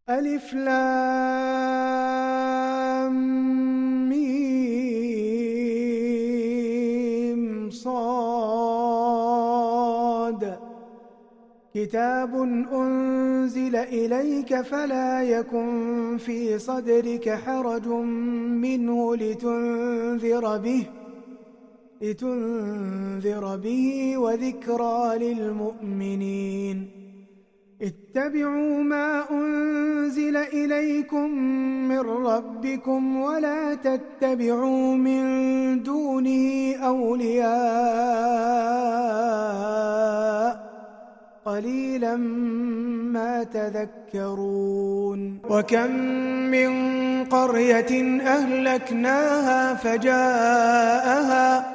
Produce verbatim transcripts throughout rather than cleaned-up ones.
ألف لام ميم صاد كتاب أنزل إليك فلا يكن في صدرك حرج منه لتنذر به لتنذر به وذكرى للمؤمنين. اتبعوا ما أنزل إليكم من ربكم ولا تتبعوا من دونه أولياء قليلا ما تذكرون. وكم من قرية أهلكناها فجاءها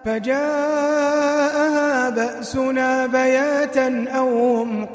فجاءها بأسنا بياتا أو هم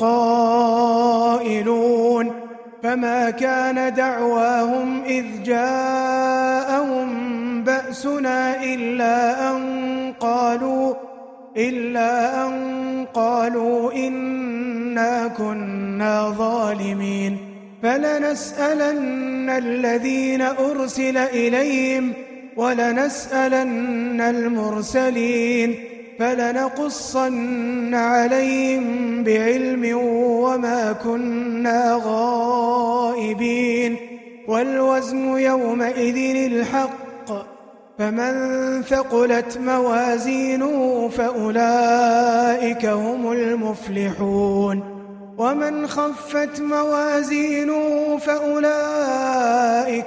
قائلون فما كان دعواهم إذ جاءهم بأسنا إلا أن قالوا إلا أن قالوا إنا كنا ظالمين. فلنسألن الذين أرسل إليهم ولنسألن المرسلين فلنقصن عليهم بعلم وما كنا غائبين. والوزن يومئذ الحق فمن ثقلت موازينه فأولئك هم المفلحون ومن خفت موازينه فأولئك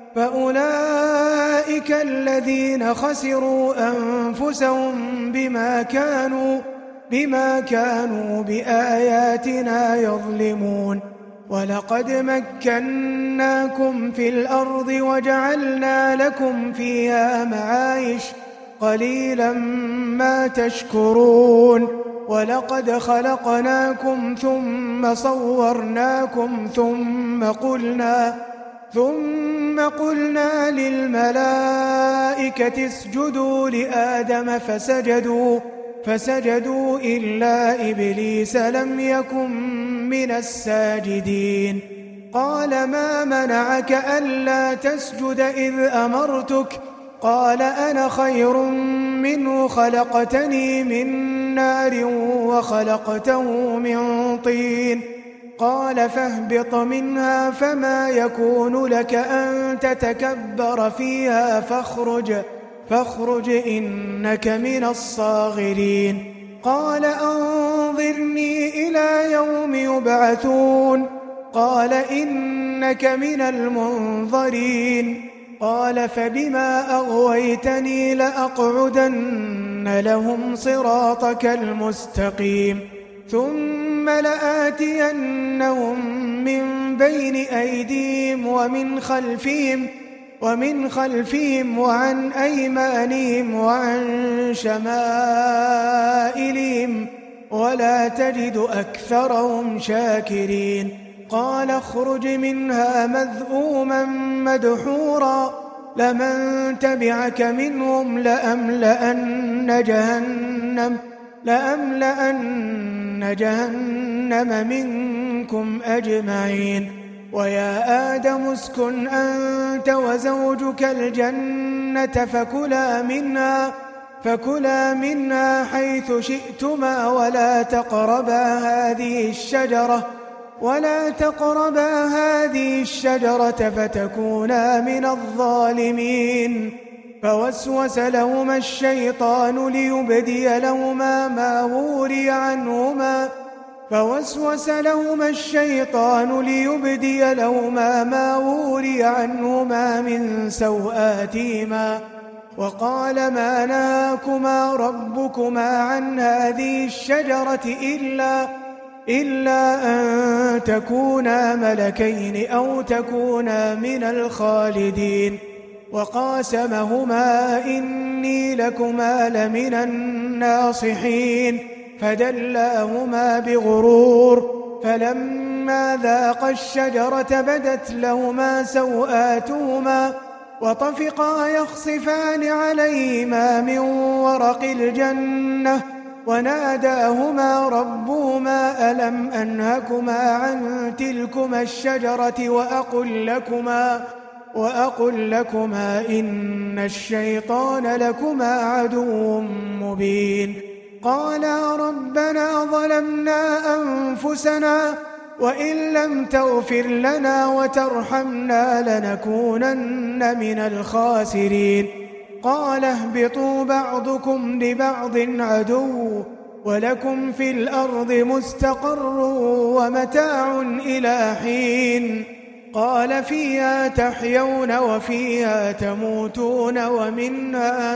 فأولئك الذين خسروا أنفسهم بما كانوا بما كانوا بآياتنا يظلمون. ولقد مكناكم في الأرض وجعلنا لكم فيها معايش قليلا ما تشكرون. ولقد خلقناكم ثم صورناكم ثم قلنا ثم قلنا للملائكة اسجدوا لآدم فسجدوا فسجدوا إلا إبليس لم يكن من الساجدين. قال ما منعك ألا تسجد إذ أمرتك؟ قال أنا خير منه خلقتني من نار وخلقته من طين. قال فاهبط منها فما يكون لك أن تتكبر فيها فاخرج فاخرج إنك من الصاغرين. قال أنظرني إلى يوم يبعثون. قال إنك من المنظرين. قال فبما أغويتني لأقعدن لهم صراطك المستقيم ثم لآتينهم من بين أيديهم ومن خلفهم ومن خلفهم وعن أيمانهم وعن شمائلهم ولا تجد أكثرهم شاكرين. قال اخرج منها مذءوما مدحورا لمن تبعك منهم لأملأن جهنم لأملأن جهنم منكم أجمعين. ويا آدم اسكن أنت وزوجك الجنة فكلا منها فكلا منها حيث شئتما ولا تقربا هذه الشجرة ولا تقربا هذه الشجرة فتكونا من الظالمين. فوسوس لهما الشيطان ليبدي لهما ما وري عنهما فوسوس لهما الشيطان ليبدي لهما ما وري عنهما من سوآتهما وقال ما نهاكما ربكما عن هذه الشجرة إلا إلا أن تكونا ملكين أو تكونا من الخالدين. وقاسمهما إني لكما لمن الناصحين فدلاهما بغرور فلما ذاقا الشجرة بدت لهما سوآتهما وطفقا يخصفان عليهما من ورق الجنة وناداهما ربهما ألم أنهكما عن تلكما الشجرة وأقل لكما وأقل لكما إن الشيطان لكما عدو مبين قالا ربنا ظلمنا أنفسنا وإن لم تغفر لنا وترحمنا لنكونن من الخاسرين قال اهبطوا بعضكم لبعض عدو ولكم في الأرض مستقر ومتاع إلى حين قال فيها تحيون وفيها تموتون ومنها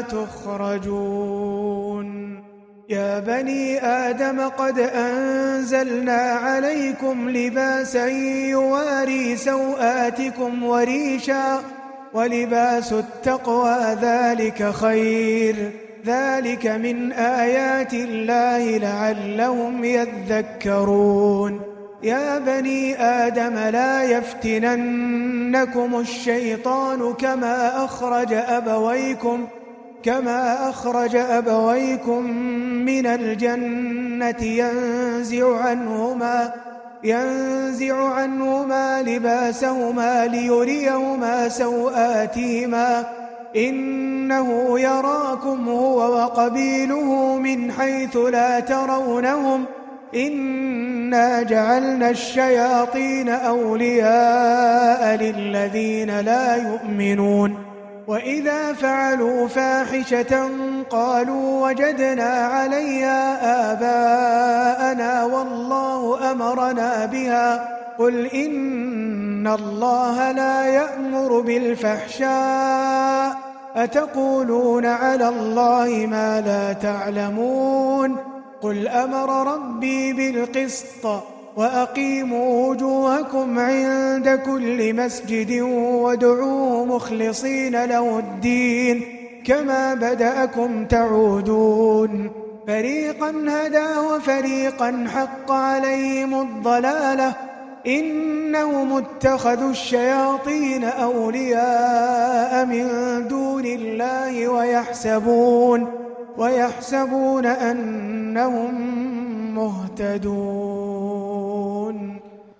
تخرجون يا بني آدم قد أنزلنا عليكم لباسا يواري سوآتكم وريشا ولباس التقوى ذلك خير ذلك من آيات الله لعلهم يذكرون يا بني آدم لا يفتننكم الشيطان كما أخرج أبويكم كما أخرج أبويكم من الجنة ينزع عنهما ينزع عنهما لباسهما ليريهما سوآتهما إنه يراكم هو وقبيله من حيث لا ترونهم إنا جعلنا الشياطين أولياء للذين لا يؤمنون وإذا فعلوا فاحشة قالوا وجدنا عليها آباءنا والله أمرنا بها قل إن الله لا يأمر بالفحشاء أتقولون على الله ما لا تعلمون قل أمر ربي بالقسط وأقيموا وجوهكم عند كل مسجد وادعوه مخلصين له الدين كما بدأكم تعودون فريقا هدى وفريقا حق عليهم الضلالة إنهم اتخذوا الشياطين أولياء من دون الله ويحسبون ويحسبون أنهم مهتدون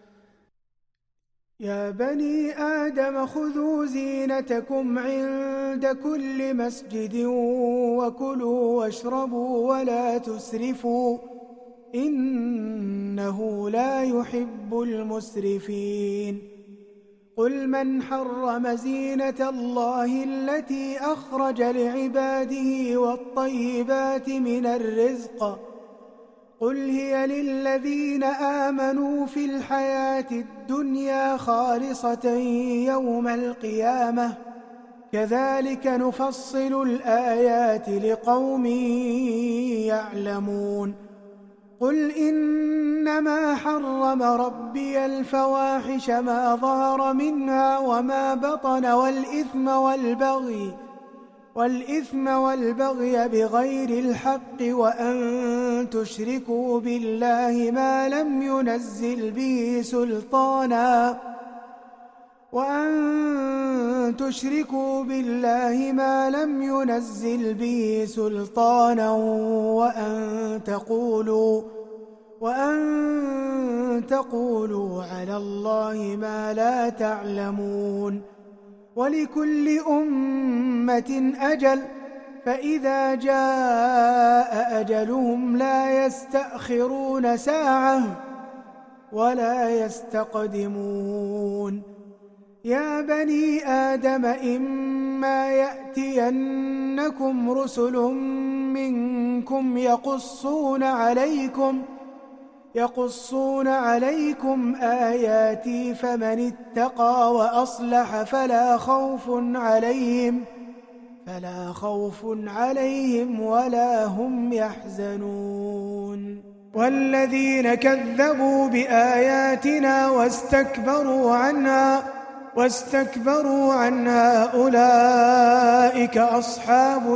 يا بني آدم خذوا زينتكم عند كل مسجد وكلوا واشربوا ولا تسرفوا إنه لا يحب المسرفين قل من حرم زينة الله التي أخرج لعباده والطيبات من الرزق قل هي للذين آمنوا في الحياة الدنيا خالصة يوم القيامة كذلك نفصل الآيات لقوم يعلمون قل إنما حرم ربي الفواحش ما ظهر منها وما بطن والإثم والبغي والإثم والبغي بغير الحق وأن تشركوا بالله ما لم ينزل به سلطانا وأن تشركوا بالله ما لم ينزل به سلطانا وأن تقولوا وأن تقولوا على الله ما لا تعلمون ولكل أمة أجل فإذا جاء أجلهم لا يستأخرون ساعة ولا يستقدمون يا بني آدم إما يأتينكم رسل منكم يقصون عليكم يقصون عليكم آياتي فمن اتقى وأصلح فلا خوف عليهم فلا خوف عليهم ولا هم يحزنون والذين كذبوا بآياتنا واستكبروا عنها واستكبروا عنها أولئك أصحاب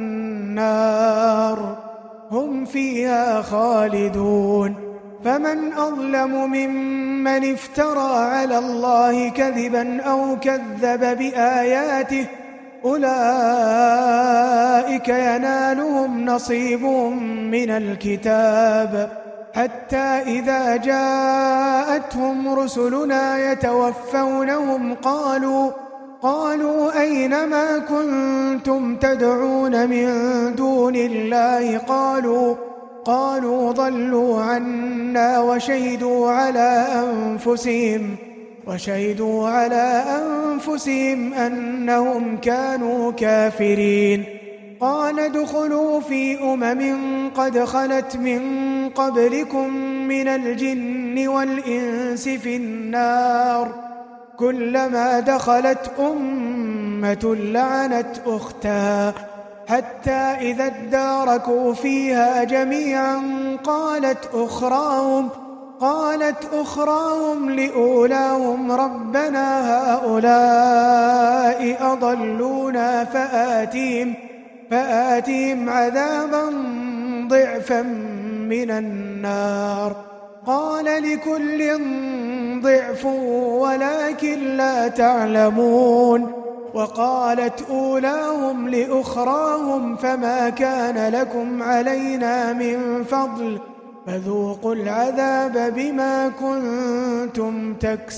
النار هم فيها خالدون فمن أظلم ممن افترى على الله كذبا أو كذب بآياته أولئك ينالهم نصيبهم من الكتاب حتى إذا جاءتهم رسلنا يتوفونهم قالوا قالوا أين ما كنتم تدعون من دون الله قالوا قالوا ضلوا عنا وشهدوا على أنفسهم وشهدوا على أنفسهم أنهم كانوا كافرين. قال ادخلوا في أمم قد خلت من قبلكم من الجن والإنس في النار كلما دخلت أمة لعنت أختها حتى إذا اداركوا فيها جميعا قالت أخراهم قالت أخراهم لأولاهم ربنا هؤلاء أضلونا فآتهم فآتهم عذابا ضعفا من النار قال لكل ضعف ولكن لا تعلمون. وقالت أولاهم لأخراهم فما كان لكم علينا من فضل فذوقوا العذاب بما كنتم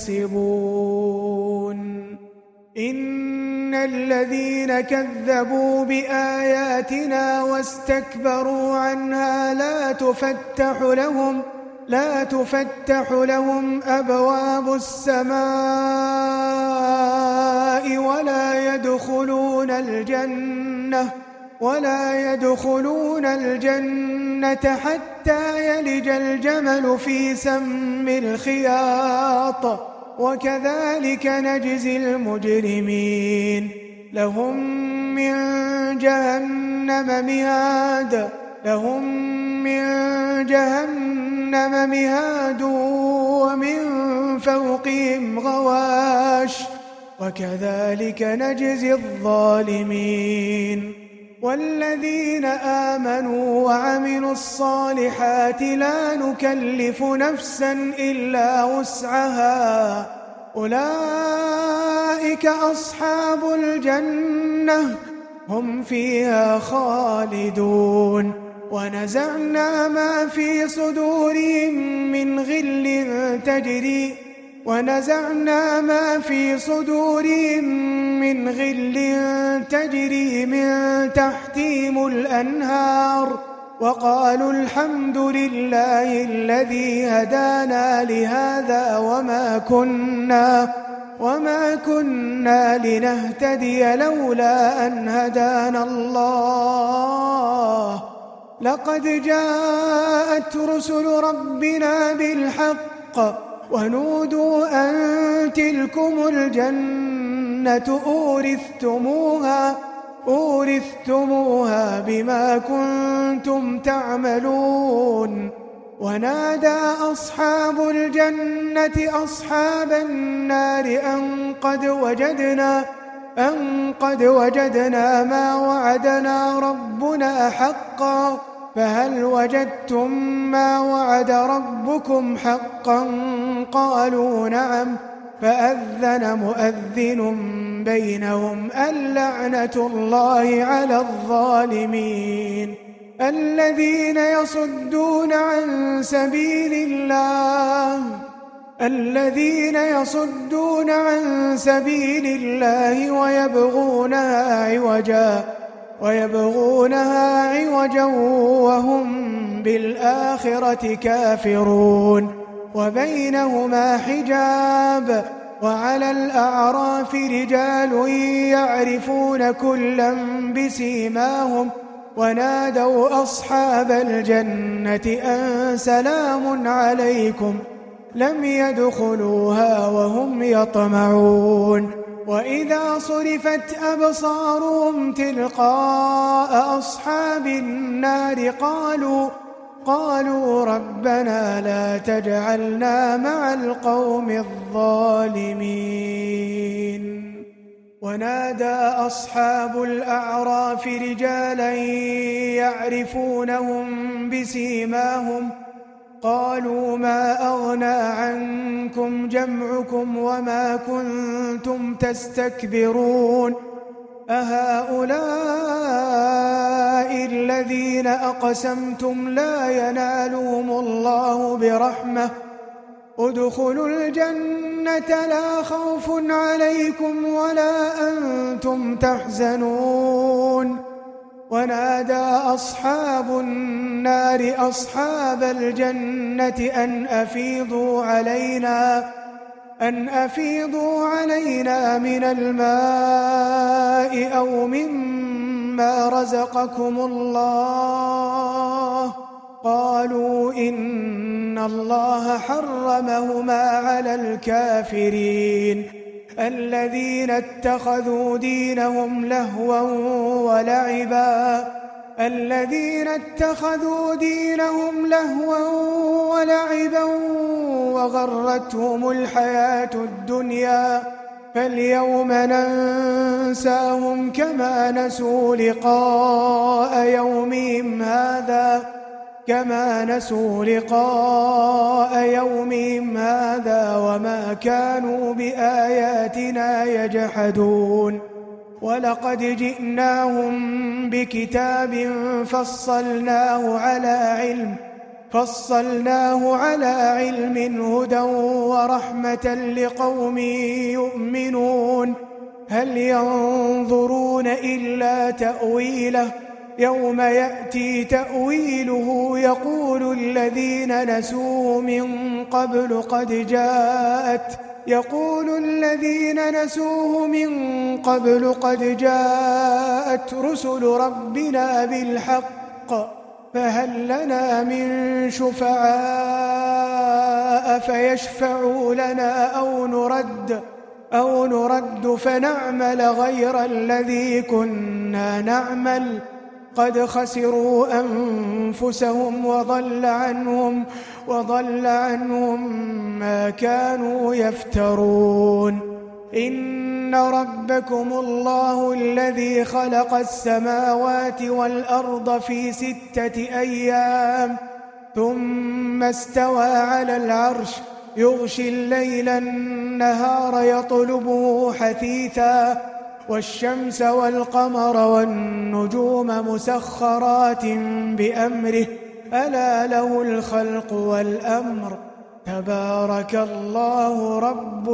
تكسبون. إن الذين كذبوا بآياتنا واستكبروا عنها لا تفتح لهم لا تفتح لهم أبواب السماء ولا يدخلون الجنة ولا يدخلون الجنة حتى يلج الجمل في سم الخياط وكذلك نجزي المجرمين. لهم من جهنم مهاد لهم من جهنم مهاد ومن فوقهم غواش وكذلك نجزي الظالمين. والذين آمنوا وعملوا الصالحات لا نكلف نفسا إلا وسعها أولئك أصحاب الجنة هم فيها خالدون. ونزعنا ما في صدورهم من غل تجري ونزعنا ما في صدورهم من غل تجري من تحتهم الأنهار وقالوا الحمد لله الذي هدانا لهذا وما كنا وما كنا لنهتدي لولا أن هدانا الله لقد جاءت رسل ربنا بالحق ونودوا أن تلكم الجنة أورثتموها أورثتموها بما كنتم تعملون. ونادى أصحاب الجنة أصحاب النار أن قد وجدنا أن قد وجدنا ما وعدنا ربنا حقا فهل وجدتم ما وعد ربكم حقا قالوا نعم فأذن مؤذن بينهم اللعنة الله على الظالمين. الذين يصدون عن سبيل الله الذين يصدون عن سبيل الله ويبغونها عوجا ويبغونها عوجا وهم بالآخرة كافرون وبينهما حجاب. وعلى الأعراف رجال يعرفون كلا بسيماهم ونادوا أصحاب الجنة أن سلام عليكم لم يدخلوها وهم يطمعون. وإذا صرفت أبصارهم تلقاء أصحاب النار قالوا قالوا ربنا لا تجعلنا مع القوم الظالمين. ونادى أصحاب الأعراف رجالا يعرفونهم بسيماهم قالوا ما أغنى عنكم جمعكم وما كنتم تستكبرون أهؤلاء الذين أقسمتم لا ينالهم الله برحمة ادخلوا الجنة لا خوف عليكم ولا أنتم تحزنون ونادى أصحاب النار أصحاب الجنة أن أفيضوا علينا أن أفيضوا علينا من الماء أو مما رزقكم الله قالوا إن الله حرمهما على الكافرين الذين اتخذوا دينهم لهوا ولعبا الذين اتخذوا دينهم لهوا ولعبا وغرتهم الحياة الدنيا فاليوم ننساهم كما نسوا لقاء يومهم هذا كما نسوا لقاء يومهم هذا وما كانوا بآياتنا يجحدون ولقد جئناهم بكتاب فصلناه على علم فصلناه على علم هدى ورحمة لقوم يؤمنون هل ينظرون إلا تأويله يوم يأتي تأويله يقول الذين نسوه من قبل قد جاءت يقول الذين نسوه من قبل قد جاءت رسل ربنا بالحق فهل لنا من شفعاء فيشفعوا لنا أو نرد أو نرد فنعمل غير الذي كنا نعمل قد خسروا أنفسهم وضل عنهم وضل عنهم ما كانوا يفترون إن ربكم الله الذي خلق السماوات والأرض في ستة أيام ثم استوى على العرش يغشي الليل النهار يطلبه حثيثا والشمس والقمر والنجوم مسخرات بأمره ألا له الخلق والأمر تبارك الله رب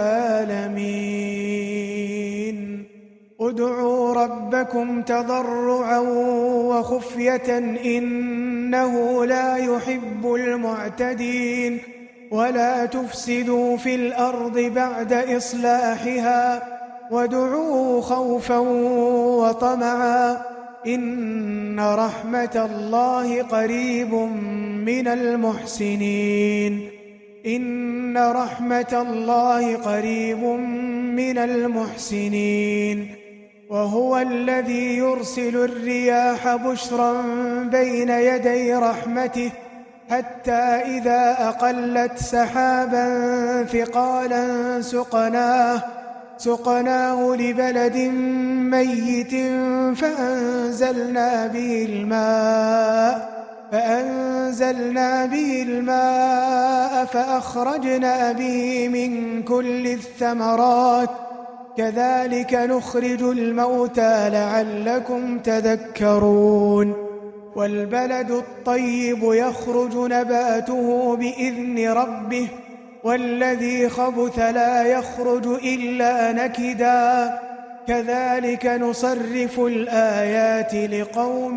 العالمين ادعوا ربكم تضرعا وخفية إنه لا يحب المعتدين ولا تفسدوا في الأرض بعد إصلاحها وادعوه خوفا وطمعا إن رحمة الله قريب من المحسنين إن رحمة الله قريب من المحسنين وهو الذي يرسل الرياح بشرا بين يدي رحمته حتى إذا أقلت سحابا ثقالا سقناه سقناه لبلد ميت فأنزلنا به الماء فأنزلنا به الماء فأخرجنا به من كل الثمرات كذلك نخرج الموتى لعلكم تذكرون والبلد الطيب يخرج نباته بإذن ربه والذي خبث لا يخرج إلا نكدا كذلك نصرف الآيات لقوم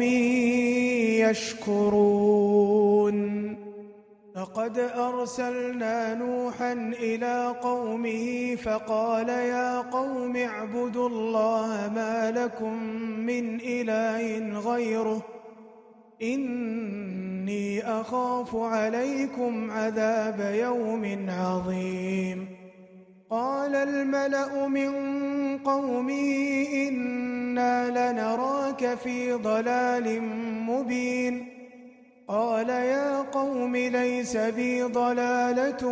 يشكرون لقد أرسلنا نوحا إلى قومه فقال يا قوم اعبدوا الله ما لكم من إله غيره إني أخاف عليكم عذاب يوم عظيم قال الملأ من قومه إنا لنراك في ضلال مبين قال يا قوم ليس بي ضلالة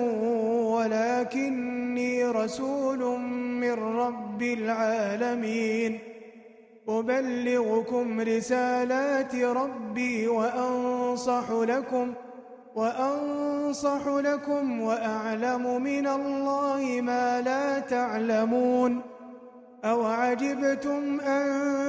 ولكني رسول من رب العالمين أبلغكم رسالات ربي وأنصح لكم وأنصح لكم وأعلم من الله ما لا تعلمون أوعجبتم أن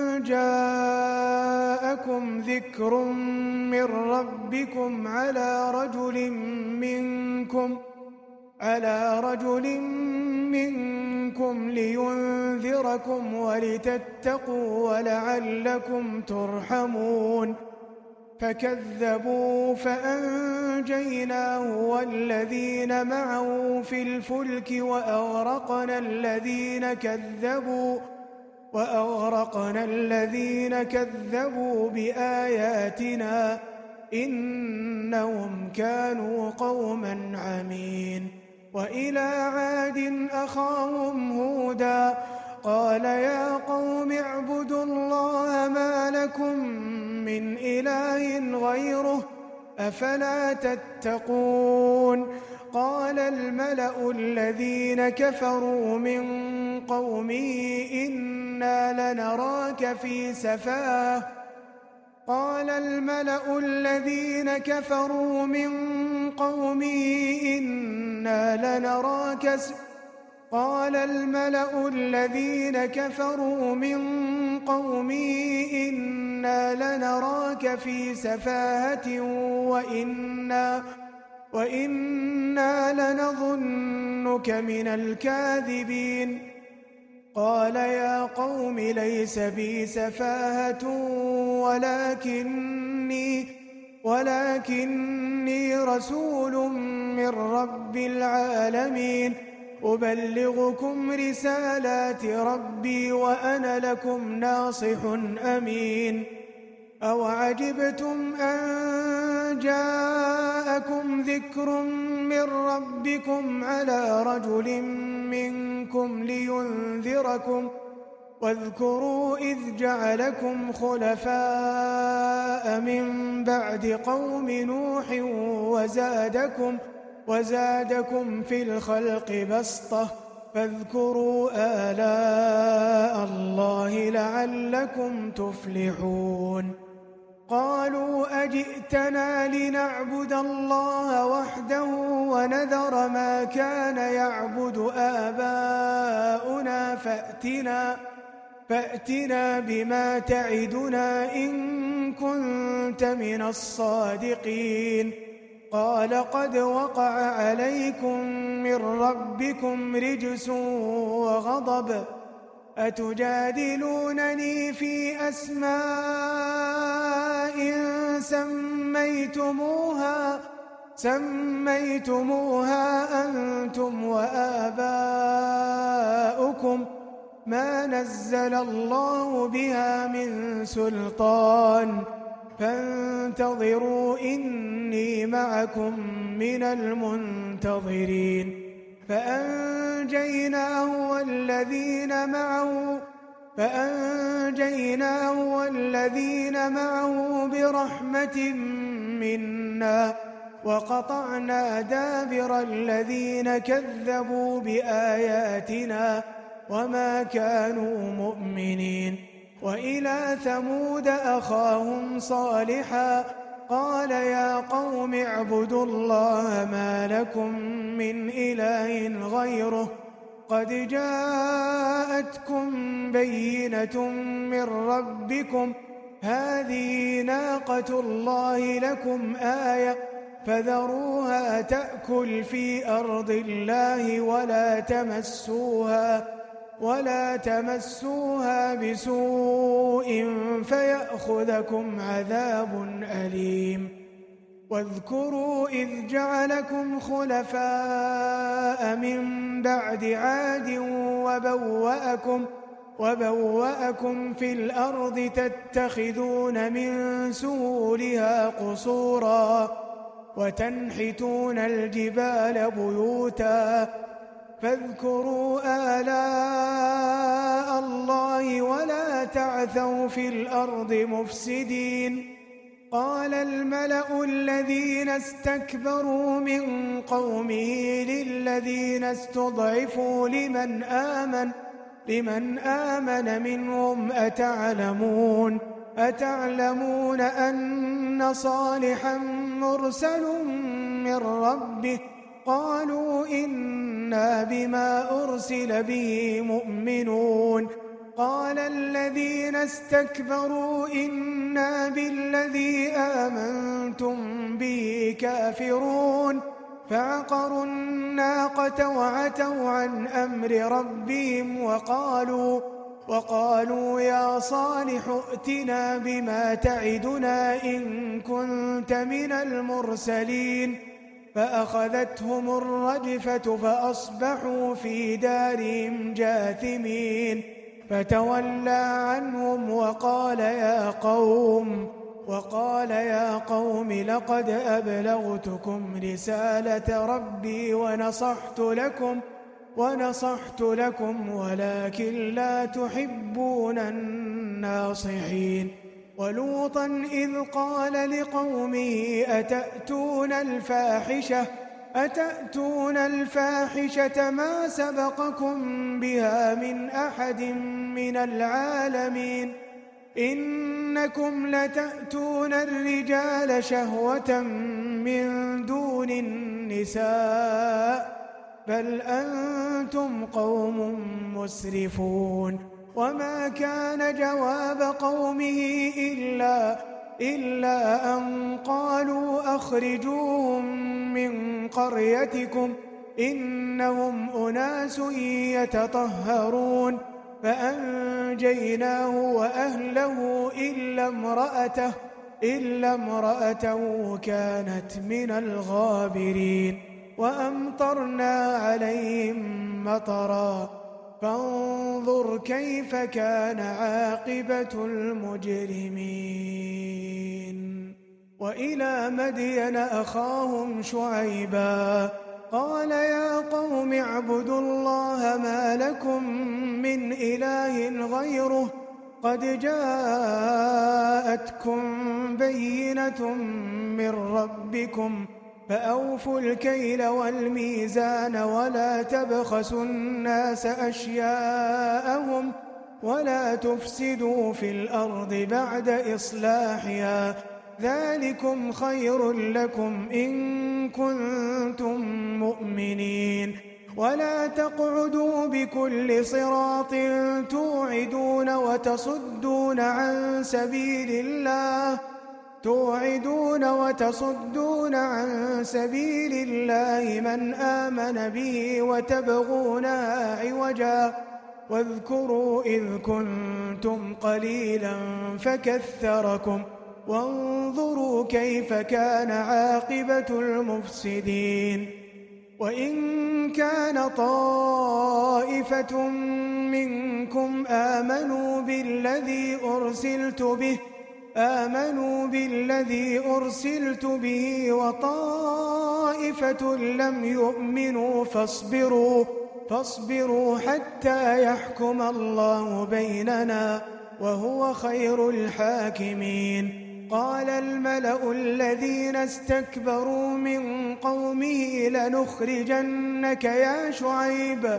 جاءكم ذكر من ربكم على رجل منكم على رجل منكم لينذركم ولتتقوا ولعلكم ترحمون فكذبوا فأنجيناه والذين معه في الفلك وأغرقنا الذين كذبوا وأغرقنا الذين كذبوا بآياتنا إنهم كانوا قوما عمين وإلى عاد أخاهم هودا قال يا قوم اعبدوا الله ما لكم من إله غيره أفلا تتقون قال الملأ الذين كفروا من قومه إنا لنراك في سفاهة قال الملأ الذين كفروا من قومه إنا لنراك قال الملأ الذين كفروا من قومه إنا لنراك في سفاهة وإنا وإنا لنظنك من الكاذبين قال يا قوم ليس بي سفاهة ولكني ولكني رسول من رب العالمين أبلغكم رسالات ربي وأنا لكم ناصح أمين أوعجبتم أن جاءكم ذكر من ربكم على رجل منكم لينذركم واذكروا إذ جعلكم خلفاء من بعد قوم نوح وزادكم وزادكم في الخلق بسطة فاذكروا آلاء الله لعلكم تفلحون قالوا أجئتنا لنعبد الله وحده ونذر ما كان يعبد آباؤنا فأتنا فأتنا بما تعدنا إن كنت من الصادقين قال قد وقع عليكم من ربكم رجس وغضب أتجادلونني في أسماء سميتموها سميتموها أنتم وآباؤكم ما نزل الله بها من سلطان فانتظروا إني معكم من المنتظرين فأنجيناه والذين معه فأنجيناه والذين معه برحمة منا وقطعنا دابر الذين كذبوا بآياتنا وما كانوا مؤمنين وإلى ثمود أخاهم صالحا قال يا قوم اعبدوا الله ما لكم من إله غيره قد جاءتكم بينة من ربكم هذه ناقة الله لكم آية فذروها تأكل في أرض الله ولا تمسوها ولا تمسوها بسوء فيأخذكم عذاب أليم واذكروا إذ جعلكم خلفاء من بعد عاد وبوأكم وبوأكم في الأرض تتخذون من سهولها قصورا وتنحتون الجبال بيوتا فاذكروا آلاء الله ولا تعثوا في الأرض مفسدين قال الملأ الذين استكبروا من قومه للذين استضعفوا لمن آمن لمن آمن منهم أتعلمون أتعلمون أن صالحا مرسل من ربه قالوا إنا بما أرسل به مؤمنون قال الذين استكبروا إنا بالذي آمنتم به كافرون فعقروا الناقة وعتوا عن أمر ربهم وقالوا وقالوا يا صالح ائتنا بما تعدنا إن كنت من المرسلين فأخذتهم الرجفة فأصبحوا في دارهم جاثمين فتولى عنهم وقال يا قوم وقال يا قوم لقد أبلغتكم رسالة ربي ونصحت لكم ونصحت لكم ولكن لا تحبون الناصحين ولوطا إذ قال لقومه أتأتون الفاحشة أتأتون الفاحشة ما سبقكم بها من أحد من العالمين إنكم لتأتون الرجال شهوة من دون النساء بل أنتم قوم مسرفون وما كان جواب قومه إلا, إلا أن قالوا أخرجوهم من قريتكم إنهم أناس يتطهرون فأنجيناه وأهله إلا امرأته, إلا امرأته كانت من الغابرين وأمطرنا عليهم مطرا فانظر كيف كان عاقبة المجرمين وإلى مدين أخاهم شعيبا قال يا قوم اعبدوا الله ما لكم من إله غيره قد جاءتكم بينة من ربكم فأوفوا الكيل والميزان ولا تبخسوا الناس أشياءهم ولا تفسدوا في الأرض بعد إصلاحها ذلكم خير لكم إن كنتم مؤمنين ولا تقعدوا بكل صراط توعدون وتصدون عن سبيل الله توعدون وتصدون عن سبيل الله من آمن به وتبغونها عوجا واذكروا إذ كنتم قليلا فكثركم وانظروا كيف كان عاقبة المفسدين وإن كان طائفة منكم آمنوا بالذي أرسلت به آمنوا بالذي أرسلت به وطائفة لم يؤمنوا فاصبروا فاصبروا حتى يحكم الله بيننا وهو خير الحاكمين قال الملأ الذين استكبروا من قومه لنخرجنك يا شعيب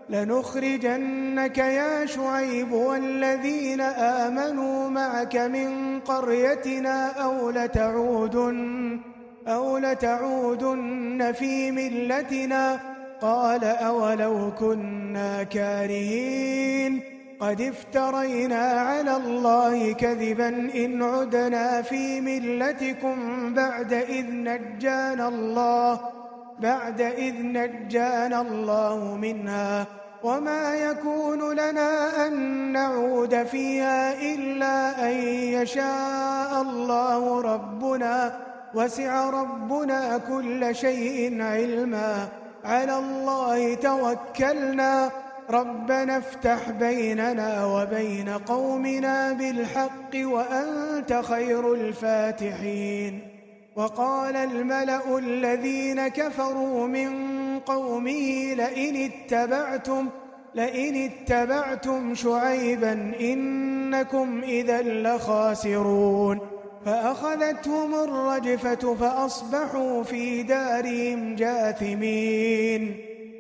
لنخرجنك يا شعيب والذين آمنوا معك من قريتنا أو لتعودن أو لتعودن في ملتنا قال أولو كنا كارهين قد افترينا على الله كذبا إن عدنا في ملتكم بعد إذ نجانا الله بعد إذ نجانا الله منها وما يكون لنا أن نعود فيها إلا أن يشاء الله ربنا وسع ربنا كل شيء علما على الله توكلنا ربنا افتح بيننا وبين قومنا بالحق وأنت خير الفاتحين وقال الملأ الذين كفروا من قومه لئن اتبعتم لئن اتبعتم شعيبا إنكم إذا لخاسرون فأخذتهم الرجفة فأصبحوا في دارهم جاثمين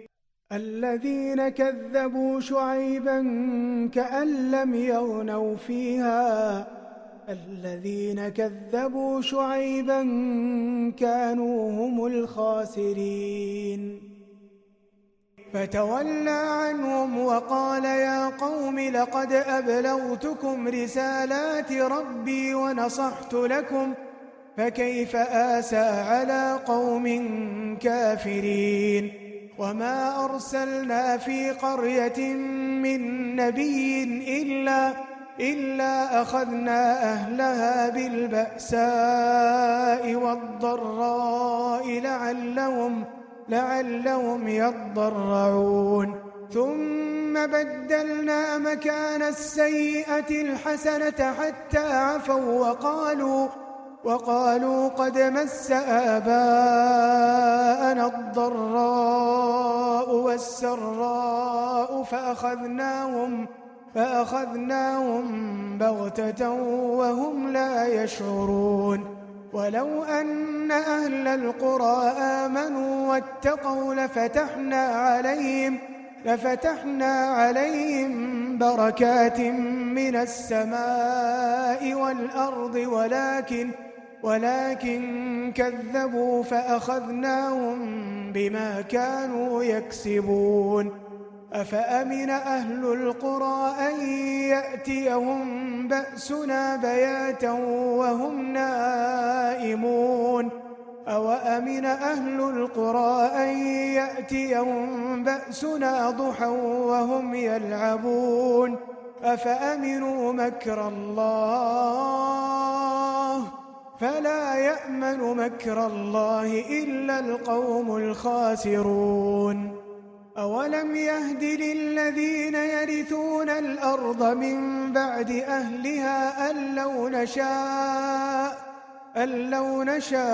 الذين كذبوا شعيبا كأن لم يغنوا فيها الذين كذبوا شعيبا كانوا هم الخاسرين فتولى عنهم وقال يا قوم لقد أبلغتكم رسالات ربي ونصحت لكم فكيف آسى على قوم كافرين وما أرسلنا في قرية من نبي إلا, إلا أخذنا أهلها بالبأساء والضراء لعلهم, لعلهم يضرعون ثم بدلنا مكان السيئة الحسنة حتى عفوا وقالوا وقالوا قد مس آباءنا الضراء والسراء فأخذناهم, فأخذناهم بغتة وهم لا يشعرون ولو أن أهل القرى آمنوا واتقوا لفتحنا عليهم, لفتحنا عليهم بركات من السماء والأرض ولكن ولكن كذبوا فأخذناهم بما كانوا يكسبون أفأمن أهل القرى أن يأتيهم بأسنا بياتا وهم نائمون أوأمن أهل القرى أن يأتيهم بأسنا ضحى وهم يلعبون أفأمنوا مكر الله فلا يأمن مكر الله إلا القوم الخاسرون أولم يهد للذين يرثون الأرض من بعد أهلها أن لو نشاء, أن لو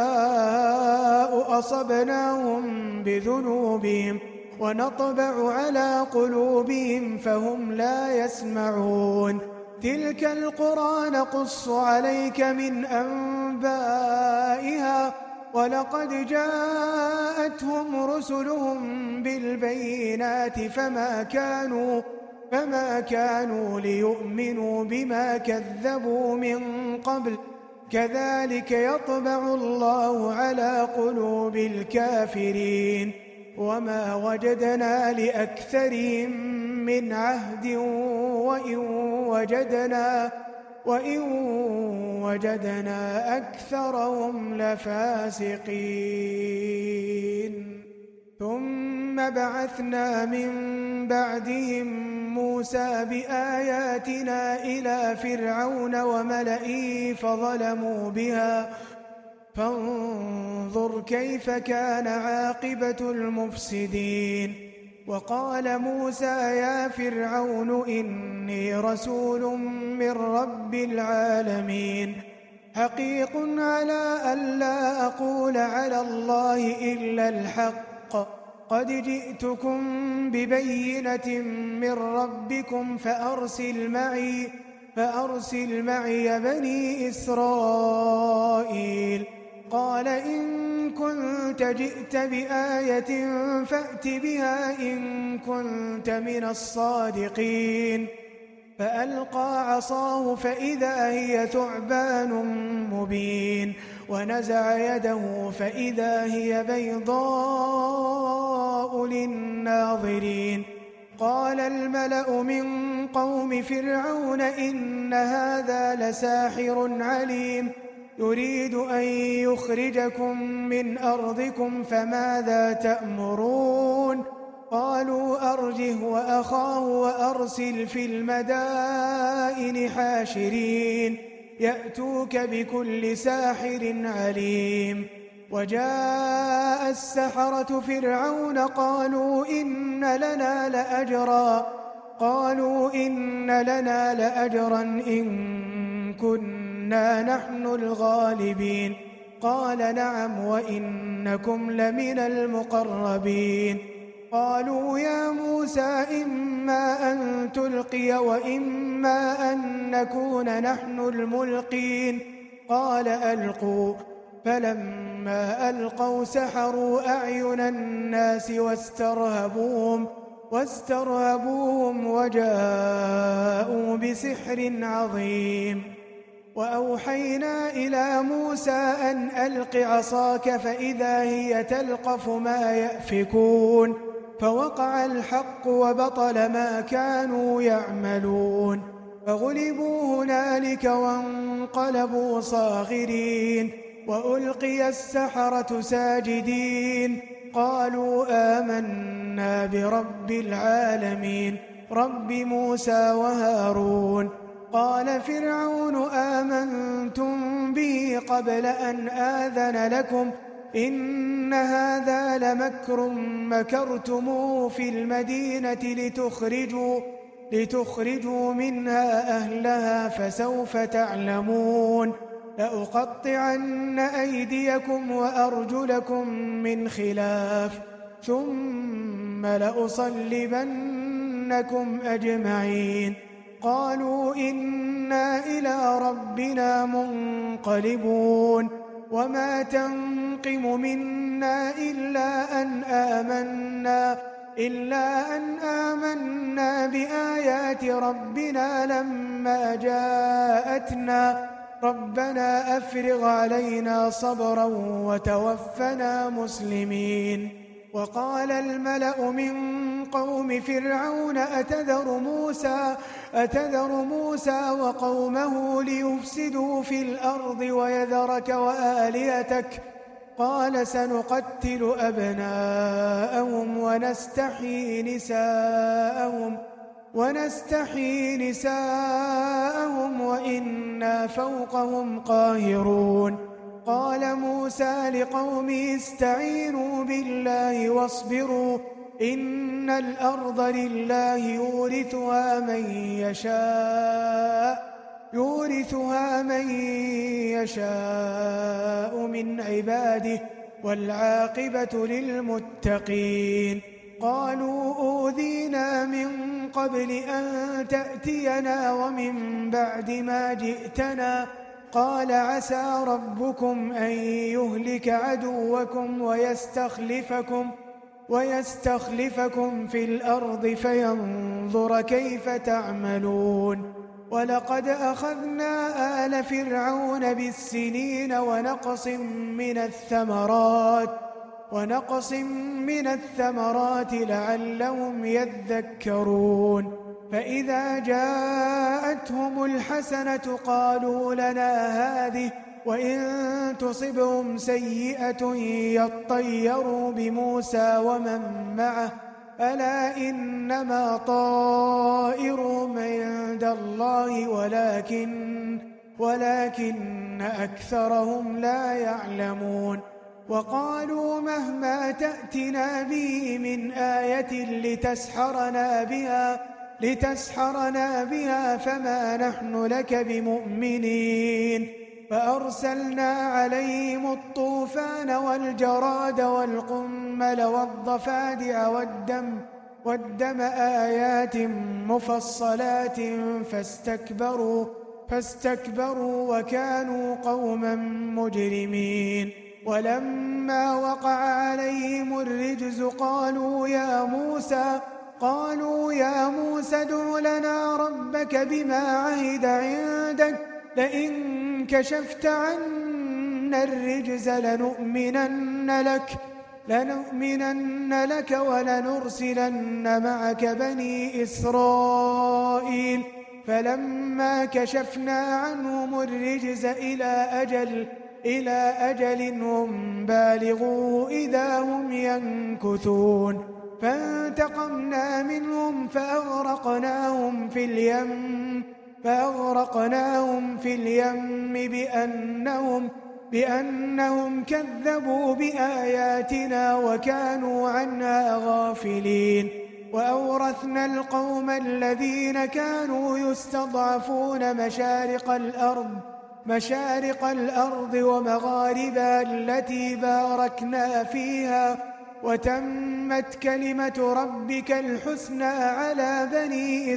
نشاء أصبناهم بذنوبهم ونطبع على قلوبهم فهم لا يسمعون تلك القرى نقص عليك من أنبائها ولقد جاءتهم رسلهم بالبينات فما كانوا, فما كانوا ليؤمنوا بما كذبوا من قبل كذلك يطبع الله على قلوب الكافرين وما وجدنا لأكثرهم من عهد وإن وجدنا, وإن وجدنا أكثرهم لفاسقين ثم بعثنا من بعدهم موسى بآياتنا إلى فرعون وملئه فظلموا بها فانظر كيف كان عاقبة المفسدين وقال موسى يا فرعون إني رسول من رب العالمين حقيق على أن لا أقول على الله إلا الحق قد جئتكم ببينة من ربكم فأرسل معي, فأرسل معي بني إسرائيل قال إن كنت جئت بآية فأت بها إن كنت من الصادقين فألقى عصاه فإذا هي ثعبان مبين ونزع يده فإذا هي بيضاء للناظرين قال الملأ من قوم فرعون إن هذا لساحر عليم يريد أن يخرجكم من أرضكم فماذا تأمرون قالوا أرجه وأخاه وأرسل في المدائن حاشرين يأتوك بكل ساحر عليم وجاء السحرة فرعون قالوا إن لنا لأجرا قالوا إن لنا لأجرا إن كنا نحن الغالبين قال نعم وإنكم لمن المقربين قالوا يا موسى إما أن تلقي وإما أن نكون نحن الملقين قال ألقوا فلما ألقوا سحروا أعين الناس واسترهبوهم واسترهبوهم وجاءوا بسحر عظيم وأوحينا إلى موسى أن ألق عصاك فإذا هي تلقف ما يأفكون فوقع الحق وبطل ما كانوا يعملون فغلبوا هنالك وانقلبوا صاغرين وألقي السحرة ساجدين قالوا آمنا برب العالمين رب موسى وهارون قال فرعون آمنتم به قبل أن آذن لكم إن هذا لمكر مكرتموه في المدينة لتخرجوا, لتخرجوا منها أهلها فسوف تعلمون لأقطعن أيديكم وأرجلكم من خلاف ثم لأصلبنكم أجمعين قالوا إنا إلى ربنا منقلبون وما تنقم منا إلا أن آمنا إلا أن آمنا بآيات ربنا لما جاءتنا ربنا أفرغ علينا صبرا وتوفنا مسلمين وقال الملأ من قوم فرعون أتذر موسى, أتذر موسى وقومه ليفسدوا في الأرض ويذرك وآلهتك قال سنقتل أبناءهم ونستحيي نساءهم ونستحيي نساءهم وإنا فوقهم قاهرون قال موسى لقومه استعينوا بالله واصبروا إن الأرض لله يورثها من يشاء يورثها من يشاء من عباده والعاقبة للمتقين قالوا أوذينا من قبل أن تأتينا ومن بعد ما جئتنا قال عسى ربكم أن يهلك عدوكم ويستخلفكم ويستخلفكم في الأرض فينظر كيف تعملون ولقد أخذنا آل فرعون بالسنين ونقص من الثمرات ونقص من الثمرات لعلهم يذكرون فإذا جاءتهم الحسنة قالوا لنا هذه وإن تصبهم سيئة يطيروا بموسى ومن معه ألا إنما طائرهم عند الله ولكن, ولكن أكثرهم لا يعلمون وقالوا مهما تأتنا به من آية لتسحرنا بها لتسحرنا بها فما نحن لك بمؤمنين فأرسلنا عليهم الطوفان والجراد والقمل والضفادع والدم والدم آيات مفصلات فاستكبروا فاستكبروا وكانوا قوما مجرمين ولما وقع عليهم الرجز قالوا يا موسى قالوا يا موسى ادع لنا ربك بما عهد عندك لئن كشفت عنا الرجز لنؤمنن لك لنؤمنن لك ولنرسلن معك بني إسرائيل فلما كشفنا عنهم الرجز إلى أجل إلى أجل هم بالغوه إذا هم ينكثون فانتقمنا منهم فأغرقناهم في اليم فأغرقناهم في اليم بأنهم بأنهم كذبوا بآياتنا وكانوا عنها غافلين وأورثنا القوم الذين كانوا يستضعفون مشارق الأرض مشارق الأرض ومغاربها التي باركنا فيها وتمت كلمة ربك الحسنى على بني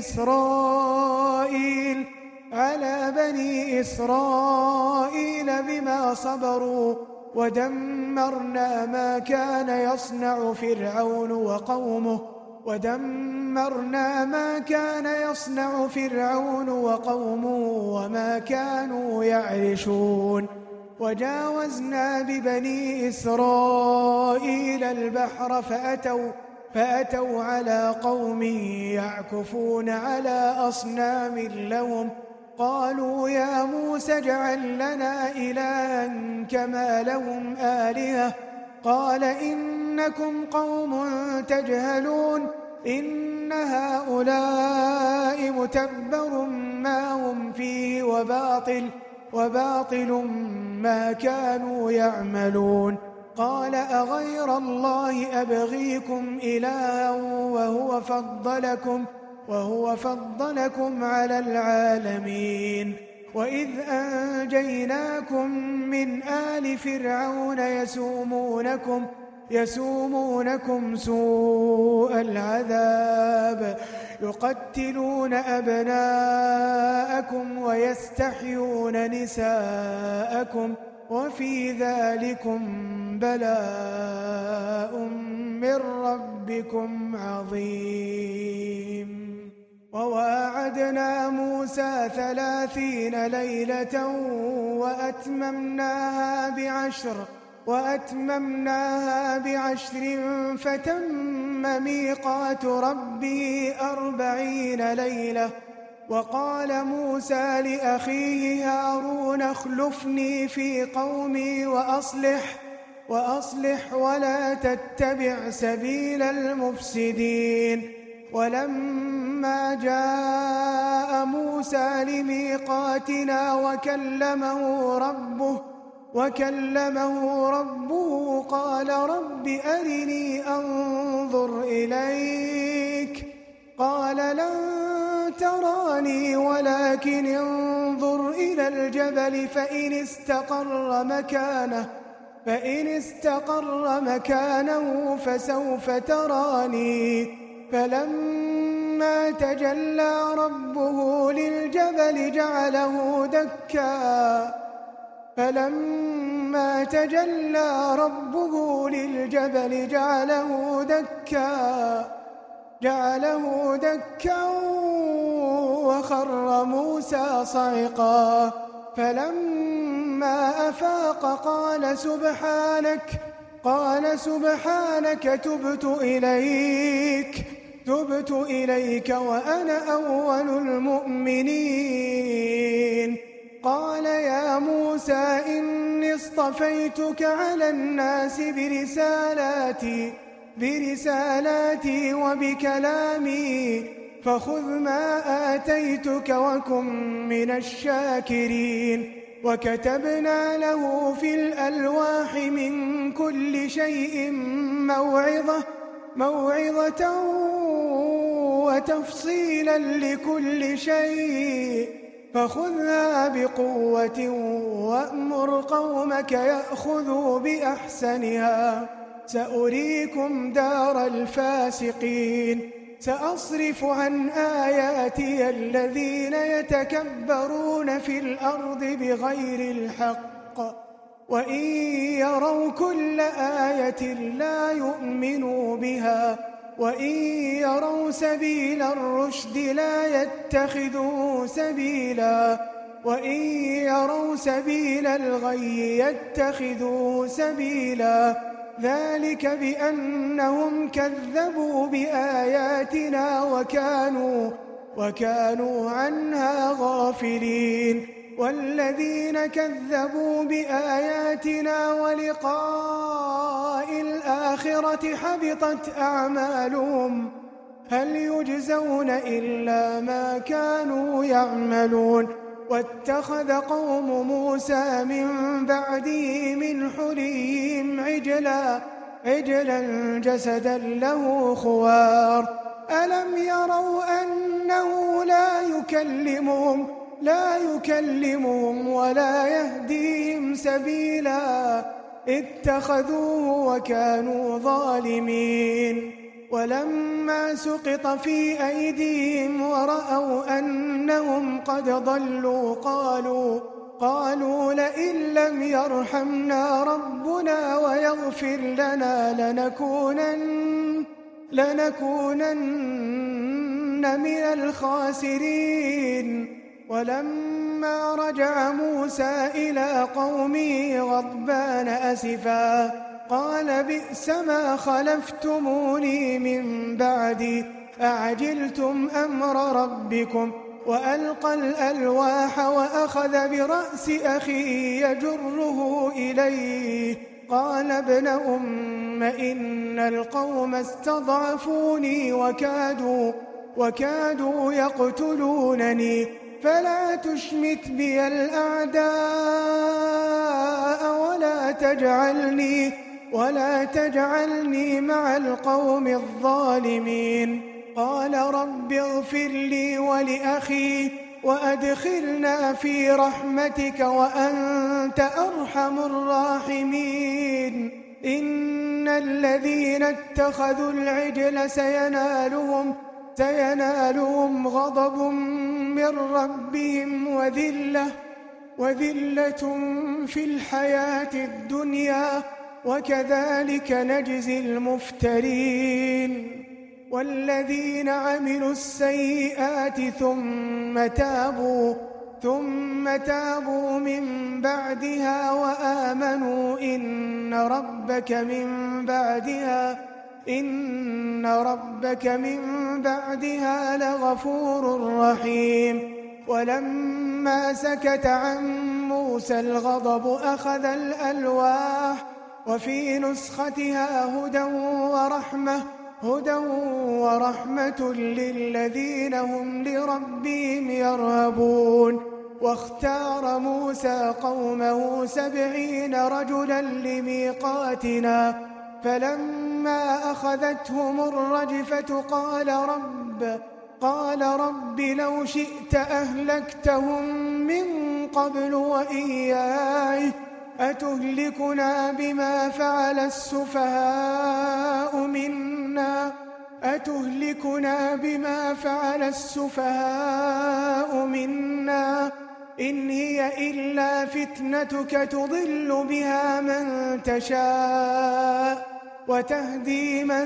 إسرائيل على بني إسرائيل بما صبروا ودمرنا ما كان يصنع فرعون وقومه ودمرنا ما كان يصنع فرعون وقومه وما كانوا يعرشون وجاوزنا ببني إسرائيل البحر فأتوا, فأتوا على قوم يعكفون على أصنام لهم قالوا يا موسى اجعل لنا إلها كما لهم آلهة قال إنكم قوم تجهلون إن هؤلاء متبر ما هم فيه وباطل, وباطل ما كانوا يعملون قال أغير الله أبغيكم إلها وهو فضلكم, وهو فضلكم على العالمين وإذ أنجيناكم من آل فرعون يسومونكم, يسومونكم سوء العذاب يقتلون أبناءكم ويستحيون نساءكم وفي ذلكم بلاء من ربكم عظيم وواعدنا موسى ثلاثين ليلة وأتممناها بعشر وأتممناها بعشر فتم ميقات ربي أربعين ليلة وقال موسى لأخيه هارون اخلفني في قومي وأصلح, وأصلح ولا تتبع سبيل المفسدين ولما جاء موسى لميقاتنا وكلمه ربه وكلمه ربه قال رب أرني أنظر إليك قال لن تراني ولكن انظر إلى الجبل فإن استقر مكانه فإن استقر مكانه فسوف تراني فلما تجلى ربه للجبل جعله دكا فلما تجلى ربه للجبل جعله دكا جعله دكا وخر موسى صعقا فلما أفاق قال سبحانك قال سبحانك تبت إليك تبت إليك وأنا أول المؤمنين قال يا موسى إني اصطفيتك على الناس برسالاتي برسالاتي وبكلامي فخذ ما آتيتك وكن من الشاكرين وكتبنا له في الألواح من كل شيء موعظة موعظة وتفصيلا لكل شيء فخذها بقوة وأمر قومك يأخذوا بأحسنها سأريكم دار الفاسقين سأصرف عن آياتي الذين يتكبرون في الأرض بغير الحق وإن يروا كل آية لا يؤمنوا بها وإن يروا سبيل الرشد لا يتخذوه سبيلا وإن يروا سبيل الغي يتخذوه سبيلا ذلك بأنهم كذبوا بآياتنا وكانوا وكانوا عنها غافلين والذين كذبوا بآياتنا ولقاء الآخرة حبطت أعمالهم هل يجزون إلا ما كانوا يعملون واتخذ قوم موسى من بعده من حليهم عجلا عجلا جسدا له خوار ألم يروا أنه لا يكلمهم لا يكلمهم ولا يهديهم سبيلا اتخذوه وكانوا ظالمين ولما سقط في أيديهم ورأوا أنهم قد ضلوا قالوا قالوا لئن لم يرحمنا ربنا ويغفر لنا لنكونن لنكونن من الخاسرين. ولما رجع موسى إلى قومه غضبان أسفا قال بئس ما خلفتموني من بعدي أعجلتم أمر ربكم. وألقى الألواح وأخذ برأس أخيه يجره إليه قال ابن أم إن القوم استضعفوني وكادوا, وكادوا يقتلونني فلا تشمت بي الأعداء ولا تجعلني, ولا تجعلني مع القوم الظالمين. قال رب اغفر لي ولأخي وأدخلنا في رحمتك وأنت أرحم الراحمين. إن الذين اتخذوا العجل سينالهم, سينالهم غضب من ربهم وذلة, وذلة في الحياة الدنيا وكذلك نجزي المفترين. والذين عملوا السيئات ثم تابوا, ثم تابوا من بعدها وآمنوا إن ربك من بعدها, إن ربك من بعدها لغفور رحيم. ولما سكت عن موسى الغضب أخذ الألواح وفي نسختها هدى ورحمة, هدى ورحمة للذين هم لربهم يرهبون. واختار موسى قومه سبعين رجلا لميقاتنا فلما أخذتهم الرجفة قال رب, قال رب لو شئت أهلكتهم من قبل وإياي أتهلكنا بما فعل السفهاء منا, أتهلكنا بما فعل السفهاء منا إن هي إلا فتنتك تضل بها من تشاء وتهدي من